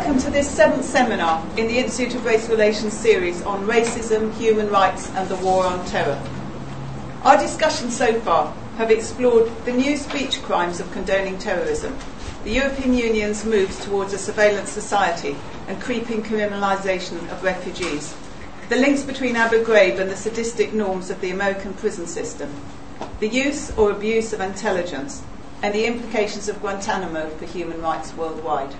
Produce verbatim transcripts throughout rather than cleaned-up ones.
Welcome to this seventh seminar in the Institute of Race Relations series on racism, human rights and the war on terror. Our discussions so far have explored the new speech crimes of condoning terrorism, the European Union's moves towards a surveillance society and creeping criminalisation of refugees, the links between Abu Ghraib and the sadistic norms of the American prison system, the use or abuse of intelligence, and the implications of Guantanamo for human rights worldwide.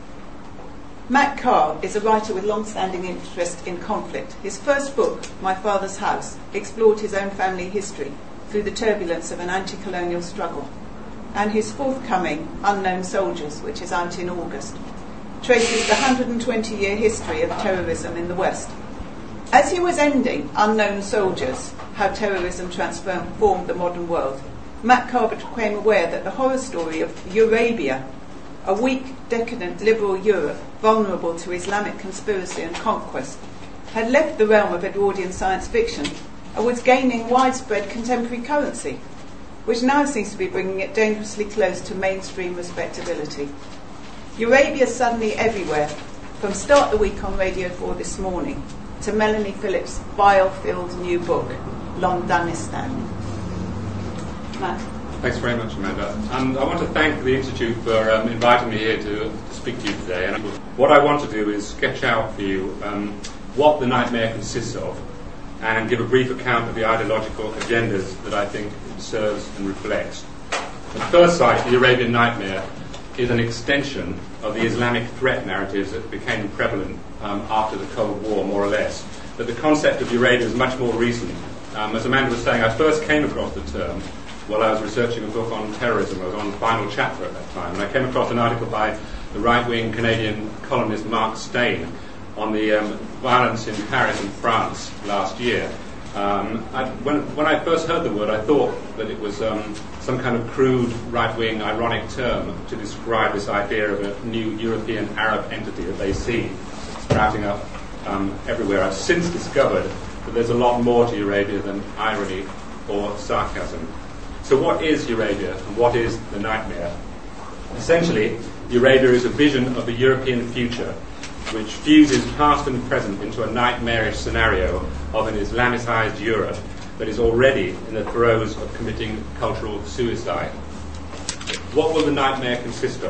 Matt Carr is a writer with long-standing interest in conflict. His first book, My Father's House, explored his own family history through the turbulence of an anti-colonial struggle. And his forthcoming, Unknown Soldiers, which is out in August, traces the one hundred twenty year history of terrorism in the West. As he was ending Unknown Soldiers, How Terrorism Transformed the Modern World, Matt Carr became aware that the horror story of Eurabia, a weak, decadent, liberal Europe, vulnerable to Islamic conspiracy and conquest, had left the realm of Edwardian science fiction and was gaining widespread contemporary currency, which now seems to be bringing it dangerously close to mainstream respectability. Eurabia is suddenly everywhere, from Start the Week on Radio four this morning to Melanie Phillips' bile-filled new book, Londonistan. Matt. Thanks very much, Amanda. And I want to thank the Institute for um, inviting me here to, to speak to you today. And what I want to do is sketch out for you um, what the nightmare consists of and give a brief account of the ideological agendas that I think it serves and reflects. At first sight, the Arabian nightmare is an extension of the Islamic threat narratives that became prevalent um, after the Cold War, more or less. But the concept of Eurabia is much more recent. Um, as Amanda was saying, I first came across the term while I was researching a book on terrorism. I was on the final chapter at that time, and I came across an article by the right-wing Canadian columnist Mark Steyn on the um, violence in Paris and France last year. Um, I, when, when I first heard the word, I thought that it was um, some kind of crude, right-wing, ironic term to describe this idea of a new European Arab entity that they see sprouting up um, everywhere. I've since discovered that there's a lot more to Eurabia than irony or sarcasm. So what is Eurabia and what is the nightmare? Essentially, Eurabia is a vision of the European future which fuses past and present into a nightmarish scenario of an Islamicized Europe that is already in the throes of committing cultural suicide. What will the nightmare consist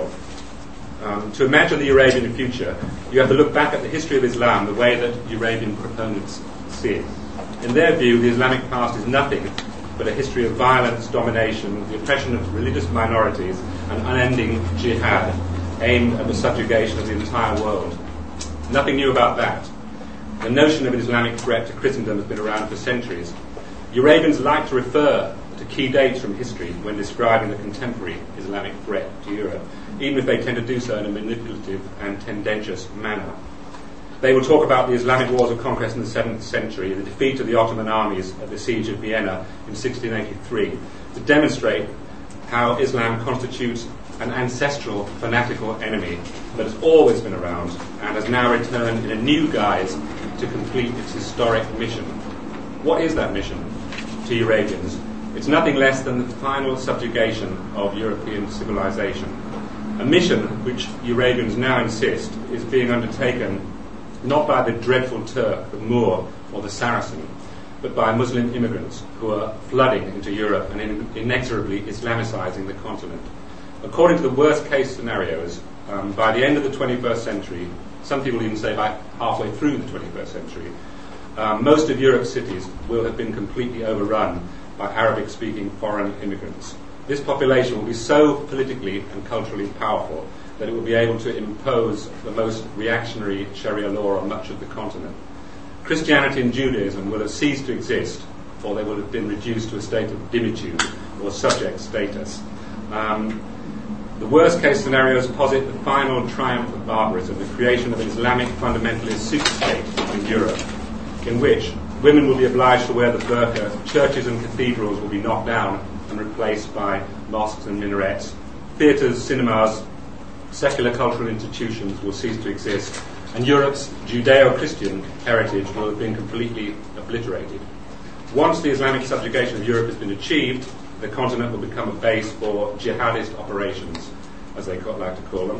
of? Um, to imagine the Eurasian future, you have to look back at the history of Islam the way that Eurasian proponents see it. In their view, the Islamic past is nothing but a history of violence, domination, the oppression of religious minorities, and unending jihad aimed at the subjugation of the entire world. Nothing new about that. The notion of an Islamic threat to Christendom has been around for centuries. Eurabians like to refer to key dates from history when describing the contemporary Islamic threat to Europe, even if they tend to do so in a manipulative and tendentious manner. They will talk about the Islamic wars of conquest in the seventh century, the defeat of the Ottoman armies at the siege of Vienna in sixteen eighty-three, to demonstrate how Islam constitutes an ancestral, fanatical enemy that has always been around and has now returned in a new guise to complete its historic mission. What is that mission to Eurasians? It's nothing less than the final subjugation of European civilization. A mission which Eurasians now insist is being undertaken not by the dreadful Turk, the Moor, or the Saracen, but by Muslim immigrants who are flooding into Europe and in- inexorably Islamicizing the continent. According to the worst-case scenarios, um, by the end of the twenty-first century, some people even say by halfway through the twenty-first century, um, most of Europe's cities will have been completely overrun by Arabic-speaking foreign immigrants. This population will be so politically and culturally powerful that it will be able to impose the most reactionary Sharia law on much of the continent. Christianity and Judaism will have ceased to exist, or they will have been reduced to a state of dimitude or subject status. Um, the worst-case scenarios posit the final triumph of barbarism, the creation of an Islamic fundamentalist superstate in Europe, in which women will be obliged to wear the burqa, churches and cathedrals will be knocked down and replaced by mosques and minarets, theatres, cinemas, secular cultural institutions will cease to exist, and Europe's Judeo-Christian heritage will have been completely obliterated. Once the Islamic subjugation of Europe has been achieved, the continent will become a base for jihadist operations, as they like to call them,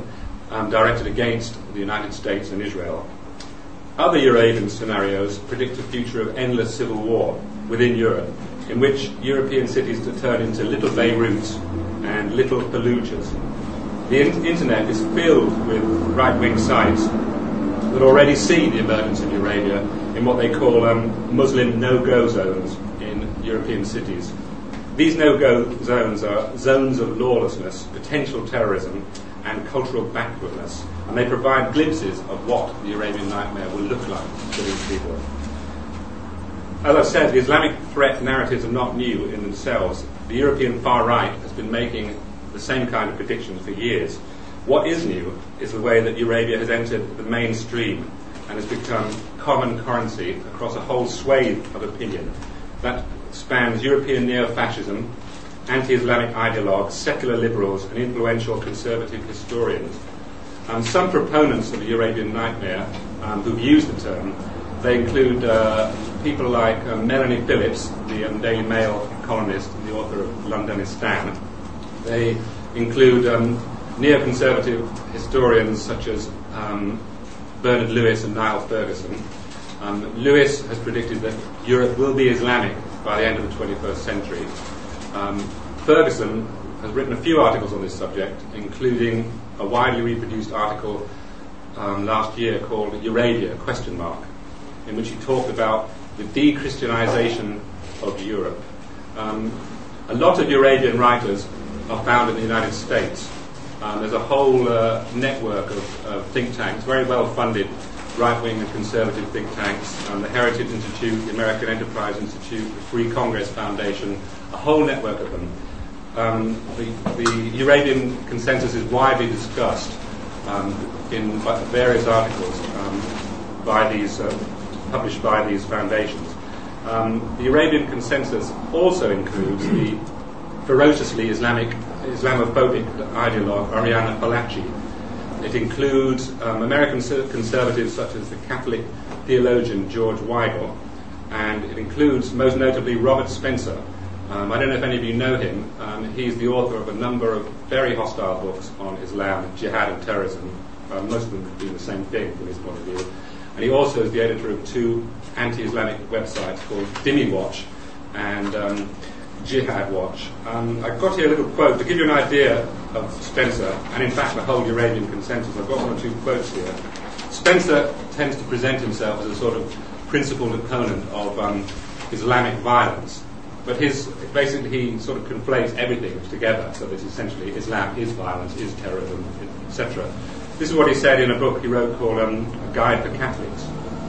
um, directed against the United States and Israel. Other Eurabian scenarios predict a future of endless civil war within Europe, in which European cities to turn into little Beiruts and little Fallujahs. The in- internet is filled with right-wing sites that already see the emergence of Eurasia in what they call um, Muslim no-go zones in European cities. These no-go zones are zones of lawlessness, potential terrorism, and cultural backwardness, and they provide glimpses of what the Arabian nightmare will look like for these people. As I've said, the Islamic threat narratives are not new in themselves. The European far right has been making the same kind of predictions for years. What is new is the way that Eurasia has entered the mainstream and has become common currency across a whole swathe of opinion that spans European neo-fascism, anti-Islamic ideologues, secular liberals, and influential conservative historians. Um, some proponents of the Eurabian nightmare um, who've used the term, they include uh, people like uh, Melanie Phillips, the um, Daily Mail columnist and the author of Londonistan. They include um, neoconservative historians such as um, Bernard Lewis and Niall Ferguson. Um, Lewis has predicted that Europe will be Islamic by the end of the twenty-first century. Um, Ferguson has written a few articles on this subject, including a widely reproduced article um, last year called Eurasia, question mark, in which he talked about the de-Christianization of Europe. Um, a lot of Eurabian writers are found in the United States. Um, there's a whole uh, network of, of think tanks, very well-funded right-wing and conservative think tanks, um, the Heritage Institute, the American Enterprise Institute, the Free Congress Foundation, a whole network of them. Um, the, the Eurabian consensus is widely discussed um, in various articles um, by these, uh, published by these foundations. Um, the Eurabian consensus also includes the ferociously Islamic, Islamophobic ideologue Arianna Fallaci. It includes um, American conservatives such as the Catholic theologian George Weigel, and it includes most notably Robert Spencer. Um, I don't know if any of you know him. Um, he's the author of a number of very hostile books on Islam, jihad and terrorism. Uh, most of them do the same thing from his point of view. And he also is the editor of two anti-Islamic websites called Dhimmi Watch and um, Jihad Watch. Um, I've got here a little quote to give you an idea of Spencer, and in fact the whole Eurabian consensus. I've got one or two quotes here. Spencer tends to present himself as a sort of principled opponent of um, Islamic violence, but his basically he sort of conflates everything together, so that essentially Islam is violence, is terrorism, et cetera. This is what he said in a book he wrote called um, A Guide for Catholics.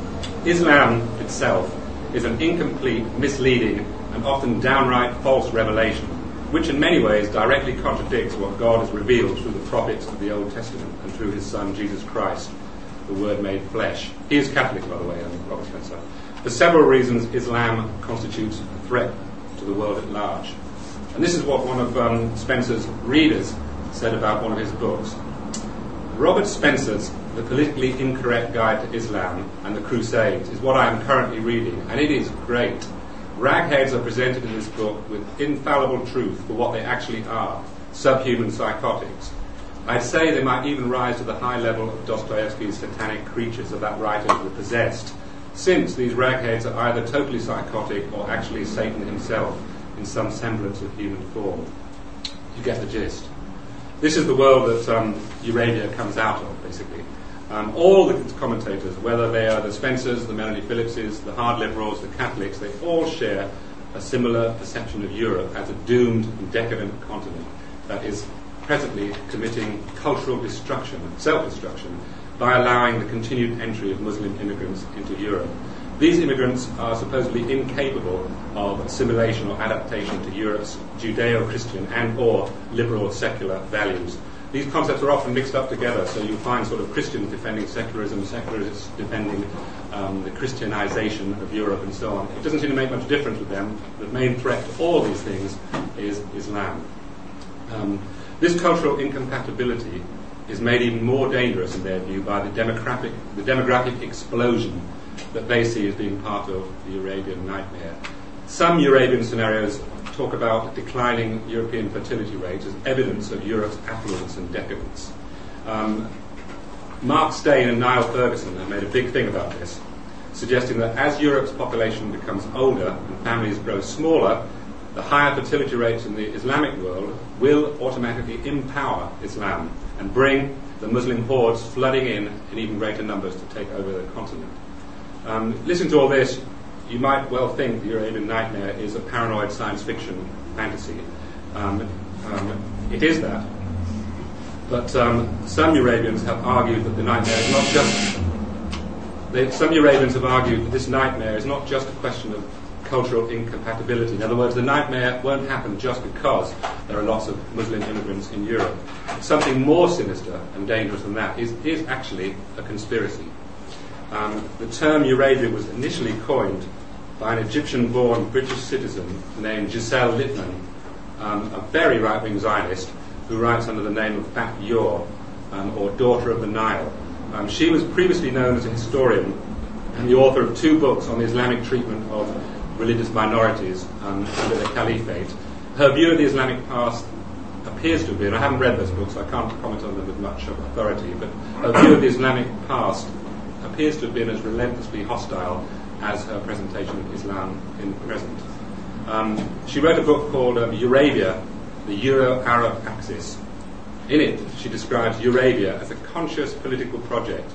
Islam itself is an incomplete, misleading, and often downright false revelation, which in many ways directly contradicts what God has revealed through the prophets of the Old Testament and through his Son Jesus Christ, the Word made flesh. He is Catholic, by the way, um, Robert Spencer. For several reasons, Islam constitutes a threat to the world at large. And this is what one of um, Spencer's readers said about one of his books. Robert Spencer's The Politically Incorrect Guide to Islam and the Crusades is what I am currently reading, and it is great. Ragheads are presented in this book with infallible truth for what they actually are, subhuman psychotics. I'd say they might even rise to the high level of Dostoevsky's satanic creatures of that writer who were possessed, since these ragheads are either totally psychotic or actually Satan himself in some semblance of human form. You get the gist. This is the world that um, Eurasia comes out of, basically. Um, all the commentators, whether they are the Spencers, the Melanie Phillipses, the hard liberals, the Catholics, they all share a similar perception of Europe as a doomed and decadent continent that is presently committing cultural destruction, self-destruction, by allowing the continued entry of Muslim immigrants into Europe. These immigrants are supposedly incapable of assimilation or adaptation to Europe's Judeo-Christian and or liberal secular values. These concepts are often mixed up together, so you find sort of Christians defending secularism, secularists defending um, the Christianization of Europe and so on. It doesn't seem to make much difference with them. The main threat to all these things is Islam. Um, this cultural incompatibility is made even more dangerous in their view by the demographic, the demographic explosion that they see as being part of the Eurabian nightmare. Some Eurabian scenarios talk about declining European fertility rates as evidence of Europe's affluence and decadence. Um, Mark Steyn and Niall Ferguson have made a big thing about this, suggesting that as Europe's population becomes older and families grow smaller, the higher fertility rates in the Islamic world will automatically empower Islam and bring the Muslim hordes flooding in in even greater numbers to take over the continent. Um, listening to all this, you might well think the Arabian Nightmare is a paranoid science fiction fantasy. Um, um, it is that. But um, some Arabians have argued that the nightmare is not just... They, some Arabians have argued that this nightmare is not just a question of cultural incompatibility. In other words, the nightmare won't happen just because there are lots of Muslim immigrants in Europe. Something more sinister and dangerous than that is, is actually a conspiracy. Um, the term Eurabia was initially coined by an Egyptian-born British citizen named Giselle Littman, um, a very right-wing Zionist who writes under the name of Fat Yor, um, or Daughter of the Nile. Um, she was previously known as a historian and the author of two books on the Islamic treatment of religious minorities um, under the Caliphate. Her view of the Islamic past appears to have been, I haven't read those books, so I can't comment on them with much authority, but her view of the Islamic past appears to have been as relentlessly hostile as her presentation of Islam in the present. Um, she wrote a book called um, Eurabia, the Euro-Arab Axis. In it, she describes Eurabia as a conscious political project.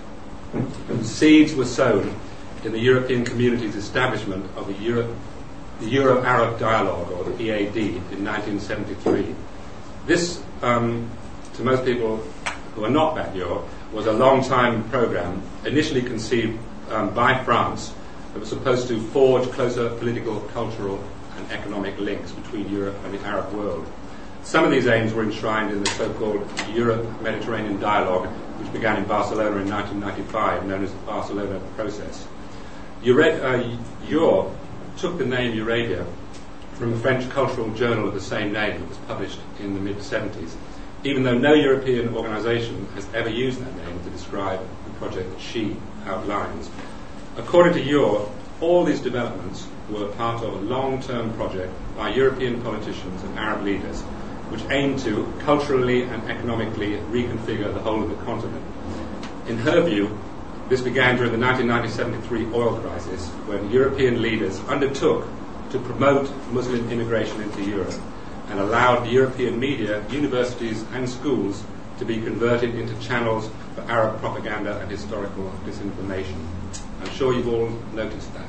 Seeds were sown in the European community's establishment of the, Euro- the Euro-Arab Dialogue, or the E A D, in nineteen seventy-three. This, um, to most people who are not that Euro, was a long-time program, initially conceived um, by France, that was supposed to forge closer political, cultural, and economic links between Europe and the Arab world. Some of these aims were enshrined in the so-called Europe-Mediterranean Dialogue, which began in Barcelona in nineteen ninety-five, known as the Barcelona Process. Eure- uh, Eure took the name Eurabia from a French cultural journal of the same name that was published in the mid-seventies, even though no European organisation has ever used that name to describe the project that she outlines. According to Eure, all these developments were part of a long-term project by European politicians and Arab leaders, which aimed to culturally and economically reconfigure the whole of the continent. In her view, this began during the nineteen ninety to seventy-three oil crisis, when European leaders undertook to promote Muslim immigration into Europe and allowed the European media, universities and schools to be converted into channels for Arab propaganda and historical disinformation. I'm sure you've all noticed that.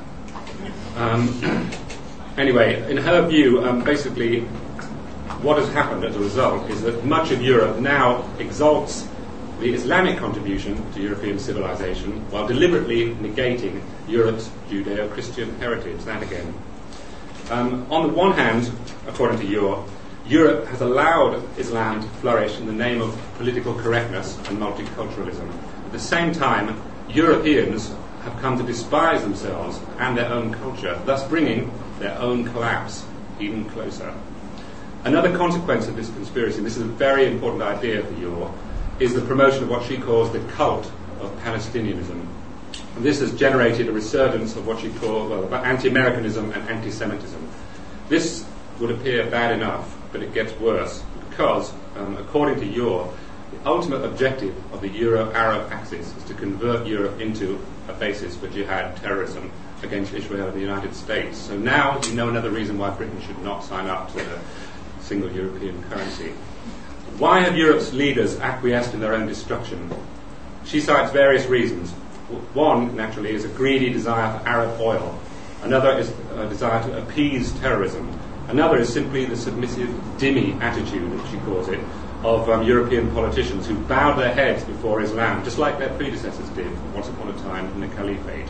Um, anyway, in her view, um, basically, what has happened as a result is that much of Europe now exalts the Islamic contribution to European civilization while deliberately negating Europe's Judeo-Christian heritage, that again. Um, on the one hand, according to Eure, Europe has allowed Islam to flourish in the name of political correctness and multiculturalism. At the same time, Europeans have come to despise themselves and their own culture, thus bringing their own collapse even closer. Another consequence of this conspiracy, and this is a very important idea for Eure, is the promotion of what she calls the cult of Palestinianism. And this has generated a resurgence of what she calls well, anti-Americanism and anti-Semitism. This would appear bad enough, but it gets worse because, um, according to Eure, the ultimate objective of the Euro-Arab Axis is to convert Europe into a basis for jihad terrorism against Israel and the United States. So now you know another reason why Britain should not sign up to the single European currency. Why have Europe's leaders acquiesced in their own destruction? She cites various reasons. One, naturally, is a greedy desire for Arab oil. Another is a desire to appease terrorism. Another is simply the submissive, dhimmi attitude, as she calls it, of um, European politicians who bowed their heads before Islam, just like their predecessors did once upon a time in the Caliphate.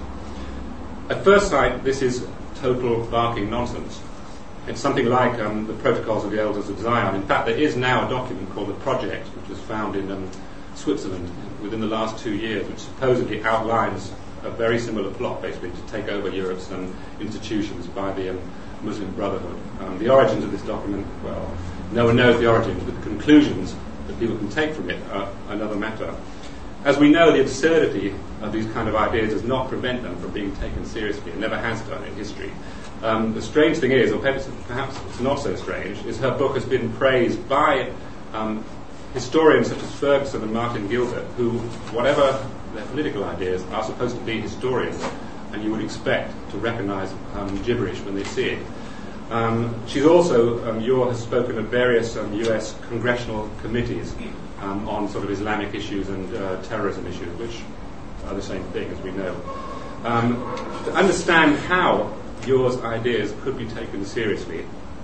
At first sight, this is total barking nonsense. It's something like um, the Protocols of the Elders of Zion. In fact, there is now a document called the Project, which was found in um, Switzerland within the last two years, which supposedly outlines a very similar plot, basically, to take over Europe's um, institutions by the um, Muslim Brotherhood. Um, the origins of this document, well, no one knows the origins, but the conclusions that people can take from it are another matter. As we know, the absurdity of these kind of ideas does not prevent them from being taken seriously. It never has done in history. Um, the strange thing is, or perhaps, perhaps it's not so strange, is her book has been praised by um, historians such as Ferguson and Martin Gilbert, who, whatever their political ideas, are supposed to be historians, and you would expect to recognise um, gibberish when they see it. Um, she's also, um, Yor has spoken at various um, U S congressional committees um, on sort of Islamic issues and uh, terrorism issues, which are the same thing, as we know. Um, to understand how Yor's ideas could be taken seriously,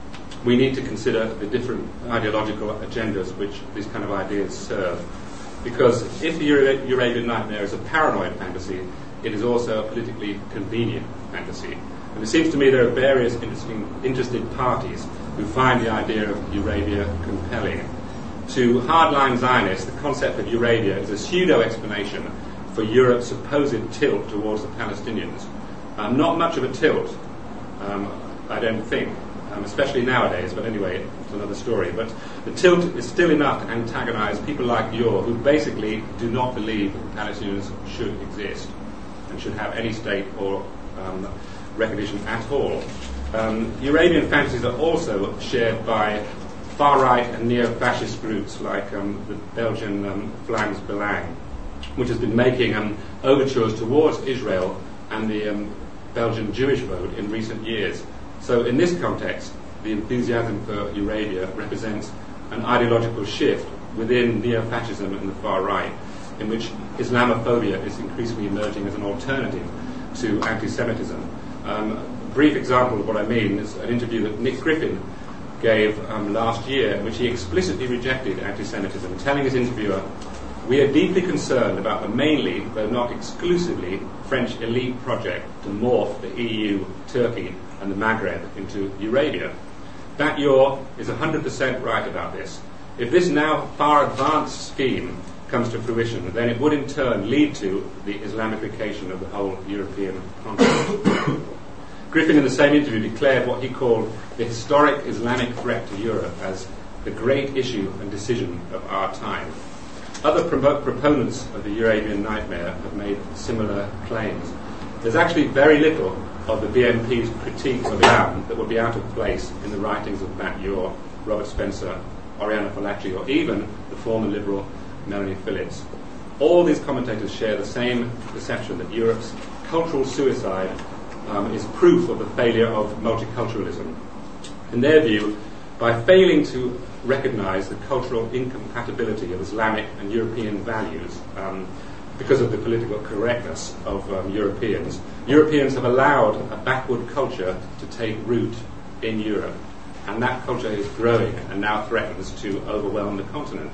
we need to consider the different ideological agendas which these kind of ideas serve. Because if the Eura- Eurabian Nightmare is a paranoid fantasy, it is also a politically convenient fantasy. And it seems to me there are various interesting, interested parties who find the idea of Eurabia compelling. To hardline Zionists, the concept of Eurabia is a pseudo-explanation for Europe's supposed tilt towards the Palestinians. Um, not much of a tilt, um, I don't think, um, especially nowadays, but anyway, it's another story. But the tilt is still enough to antagonize people like Yor, who basically do not believe that the Palestinians should exist and should have any state or um, recognition at all. Um, Eurabian fantasies are also shared by far-right and neo-fascist groups like um, the Belgian um, Vlaams Belang, which has been making um, overtures towards Israel and the um, Belgian Jewish vote in recent years. So in this context, the enthusiasm for Eurabia represents an ideological shift within neo-fascism and the far right, in which Islamophobia is increasingly emerging as an alternative to anti-Semitism. Um, a brief example of what I mean is an interview that Nick Griffin gave um, last year, in which he explicitly rejected anti-Semitism, telling his interviewer, "We are deeply concerned about the mainly, though not exclusively, French elite project to morph the E U, Turkey, and the Maghreb into Eurabia. That Yor is one hundred percent right about this. If this now far advanced scheme comes to fruition, then it would in turn lead to the Islamification of the whole European continent." Griffin in the same interview declared what he called the historic Islamic threat to Europe as the great issue and decision of our time. Other pro- proponents of the Eurabian nightmare have made similar claims. There's actually very little of the B N P's critique of Islam that would be out of place in the writings of Matt Yor, Robert Spencer, Oriana Fallaci, or even the former liberal Melanie Phillips. All these commentators share the same perception that Europe's cultural suicide um, is proof of the failure of multiculturalism. In their view, by failing to recognize the cultural incompatibility of Islamic and European values um, because of the political correctness of um, Europeans, Europeans have allowed a backward culture to take root in Europe, and that culture is growing and now threatens to overwhelm the continent.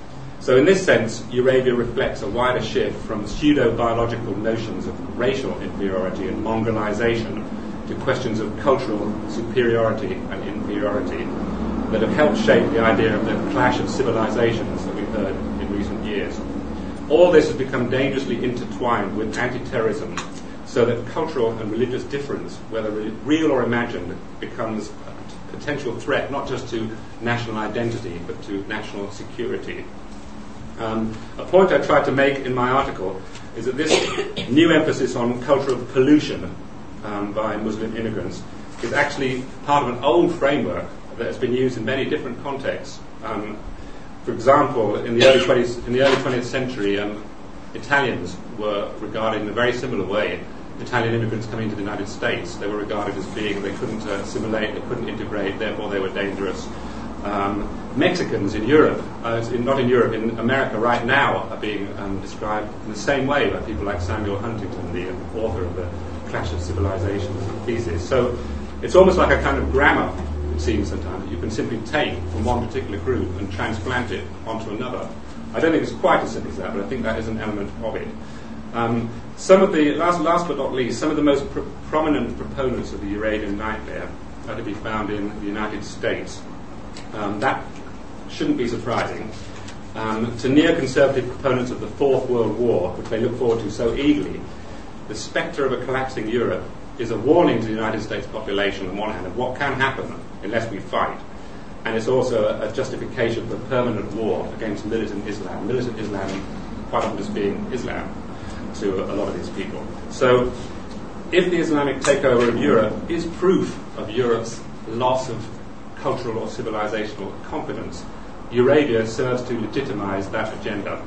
So in this sense, Eurabia reflects a wider shift from pseudo-biological notions of racial inferiority and mongrelization to questions of cultural superiority and inferiority that have helped shape the idea of the clash of civilizations that we've heard in recent years. All this has become dangerously intertwined with anti-terrorism, so that cultural and religious difference, whether real or imagined, becomes a potential threat not just to national identity but to national security. Um, a point I tried to make in my article is that this new emphasis on cultural pollution um, by Muslim immigrants is actually part of an old framework that has been used in many different contexts. Um, for example, in the early twentieth, in the early twentieth century, um, Italians were regarded in a very similar way. Italian immigrants coming to the United States, they were regarded as being, they couldn't uh, assimilate, they couldn't integrate, therefore they were dangerous. Um, Mexicans in Europe, uh, in, not in Europe, in America right now, are being um, described in the same way by people like Samuel Huntington, the uh, author of the Clash of Civilizations thesis. So it's almost like a kind of grammar, it seems sometimes, that you can simply take from one particular group and transplant it onto another. I don't think it's quite as simple as that, but I think that is an element of it. Um, some of the, last, last but not least, some of the most pr- prominent proponents of the Eurabian nightmare are to be found in the United States. Um, that shouldn't be surprising. Um, to neoconservative proponents of the Fourth World War, which they look forward to so eagerly, the spectre of a collapsing Europe is a warning to the United States population on one hand of what can happen unless we fight. And it's also a, a justification for permanent war against militant Islam. Militant Islam quite often just being Islam to a lot of these people. So if the Islamic takeover of Europe is proof of Europe's loss of cultural or civilizational confidence, Euradia serves to legitimize that agenda.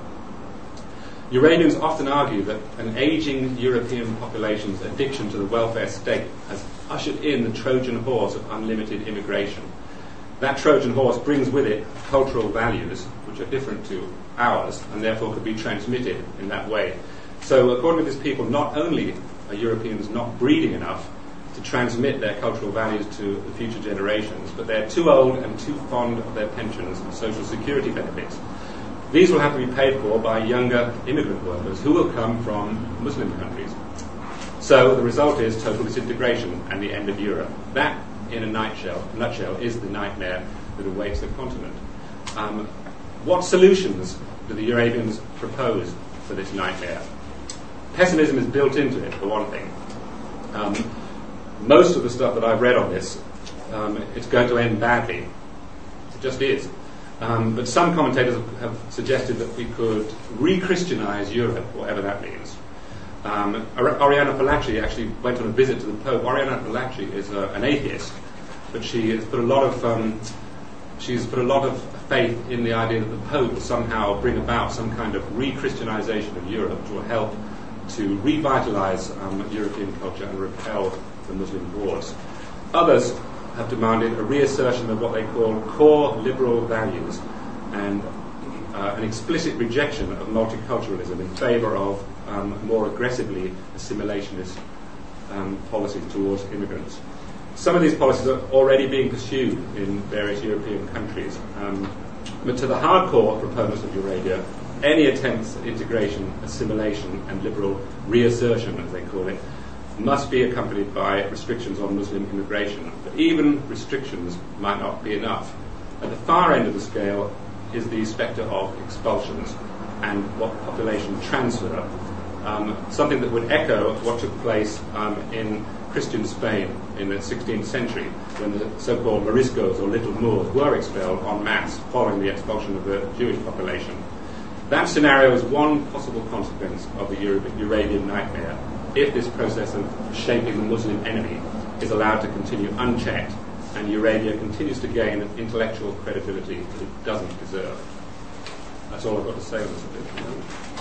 Euradians often argue that an aging European population's addiction to the welfare state has ushered in the Trojan horse of unlimited immigration. That Trojan horse brings with it cultural values which are different to ours and therefore could be transmitted in that way. So according to these people, not only are Europeans not breeding enough to transmit their cultural values to the future generations, but they're too old and too fond of their pensions and social security benefits. These will have to be paid for by younger immigrant workers who will come from Muslim countries. So the result is total disintegration and the end of Europe. That, in a nutshell, nutshell is the nightmare that awaits the continent. Um, what solutions do the Eurasians propose for this nightmare? Pessimism is built into it, for one thing. Um, most of the stuff that I've read on this, um, it's going to end badly. It just is. Um, but some commentators have suggested that we could re-Christianize Europe, whatever that means. Um, Oriana Fallaci actually went on a visit to the Pope. Oriana Fallaci is uh, an atheist, but she has put a lot of um, she's put a lot of faith in the idea that the Pope will somehow bring about some kind of re-Christianization of Europe, which will help to revitalize um, European culture and repel the Muslim hordes. Others have demanded a reassertion of what they call core liberal values and uh, an explicit rejection of multiculturalism in favour of um, more aggressively assimilationist um, policies towards immigrants. Some of these policies are already being pursued in various European countries, um, but to the hardcore proponents of Euradia, any attempts at integration, assimilation and liberal reassertion, as they call it, must be accompanied by restrictions on Muslim immigration. But even restrictions might not be enough. At the far end of the scale is the spectre of expulsions and what population transfer, um, something that would echo what took place um, in Christian Spain in the sixteenth century, when the so-called Moriscos or Little Moors were expelled en masse following the expulsion of the Jewish population. That scenario is one possible consequence of the Euro- Eurasian nightmare, if this process of shaping the Muslim enemy is allowed to continue unchecked and Euradia continues to gain an intellectual credibility that it doesn't deserve. That's all I've got to say on this.